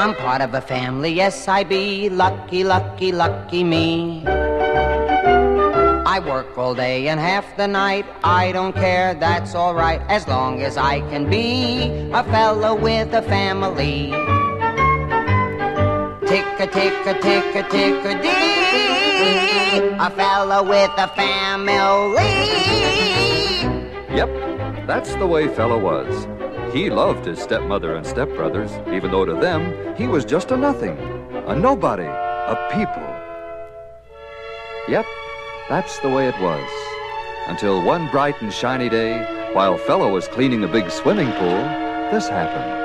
I'm part of a family, yes I be. Lucky, lucky, lucky me. I work all day and half the night. I don't care, that's all right, as long as I can be a fellow with a family. Tick-a-tick-a-tick-a-tick-a-dee, a fellow with a family. Yep, that's the way Fella was. He loved his stepmother and stepbrothers, even though to them he was just a nothing, a nobody, a people. Yep, that's the way it was. Until one bright and shiny day, while Fella was cleaning a big swimming pool, this happened.